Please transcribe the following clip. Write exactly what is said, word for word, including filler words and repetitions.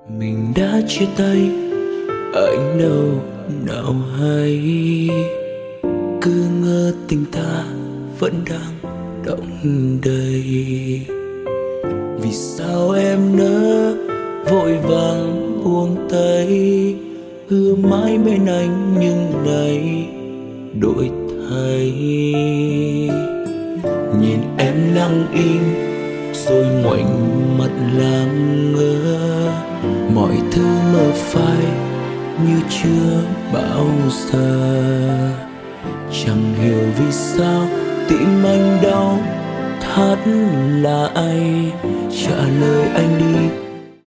Mình đã chia tay, anh đâu nào hay, cứ ngỡ tình ta vẫn đang đong đầy. Vì sao em nỡ vội vàng buông tay, hứa mãi bên anh nhưng nay đổi thay. Nhìn em lặng im rồi ngoảnh mặt làm ngơ, mọi thứ mơ phai như chưa bao giờ. Chẳng hiểu vì sao tim anh đau thắt lại, trả lời anh đi